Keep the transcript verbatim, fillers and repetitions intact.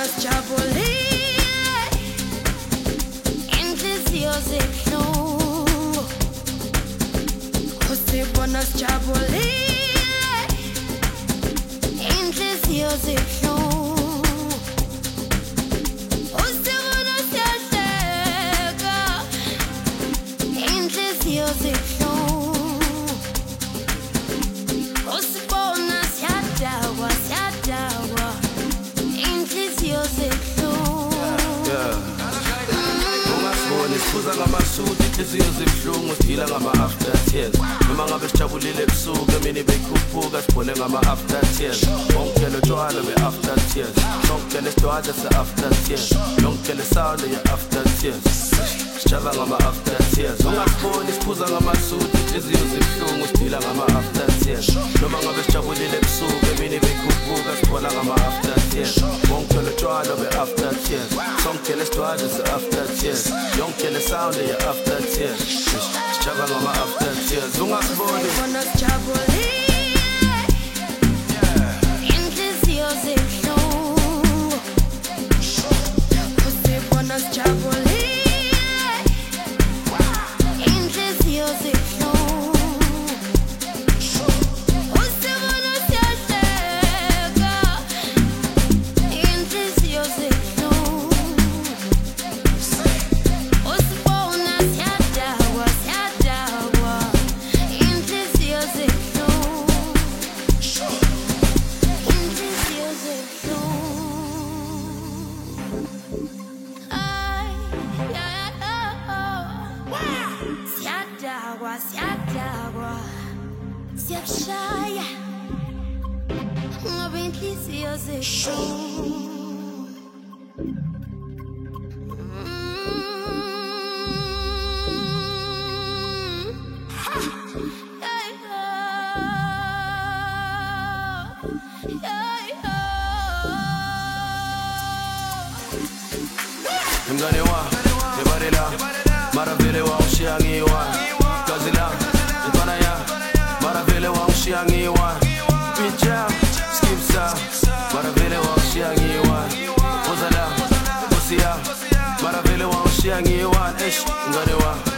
sijabulile inhliziyo zibuhlungu usibona sijabulile inhliziyo zibuhlungu usibona siyahleka inhliziyo zibuhlungu usibona siyadakwa siyadakwa inhliziyo zibuhlungu Siphuza ngamasuti inhliziyo zibuhlungu sidila ngama-after tears noma ngabe sijabulile ebusuku emini beyikhuphuka sibhole ngama-after tears ongitshela utshwala be-after tears ongitshela isidwadla se-after tears ongitshela isound ye-after tears sijaba ngama-after tears ungasiboni siphuza ngamasuti inhliziyo zibuhlungu sidila ngama-after tears noma ngabe sijabulile ebusuku emini beyikhuphuka sibhola ngama-after tears ongitshela utshwala be-after tears ongitshela isidwadla se-after tears yongitshela isound ye-after tears sijaba ngama-after tears ungasiboni usibona sijabulile inhliziyo zibuhlungu usibona sijabulile inhliziyo zibuhlungu usibona siyahleka inhliziyo zibuhlungu usibona siyadakwa siyadakwa inhliziyo zibuhlungu inhliziyo zibuhlungu ay siyadakwa siyadakwa siyakushaya ngoba inhliziyo zibuhlungu Mngane wa, ebarela, maravele wa ushiangiwa Gazila, ipana ya, maravele wa ushiangiwa Picha, skipsa, maravele wa ushiangiwa Ozala, osia, maravele wa ushiangiwa Esh, mngane wa